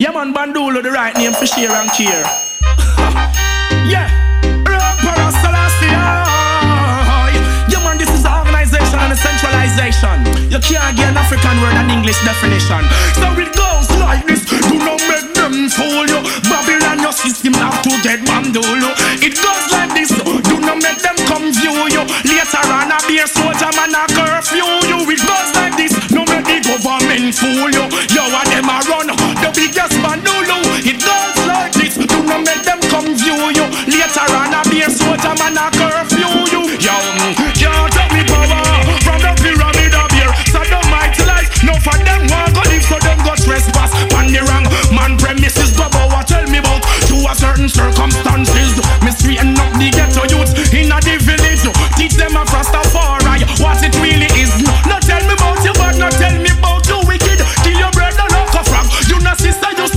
Yeah man, Bandulo, the right name for share and care. Yeah, Emperor Selassie. Yeah man, this is the organization and the centralization. You can't get an African word and English definition. So it goes like this. Do not make them fool you. Babylon, your system have to get Bandulo. It goes like this. Do not make them come view you. Later on, I'll be a soldier man, a curfew you. It goes like this. No make the government fool you. You and them a run the biggest Bandulo.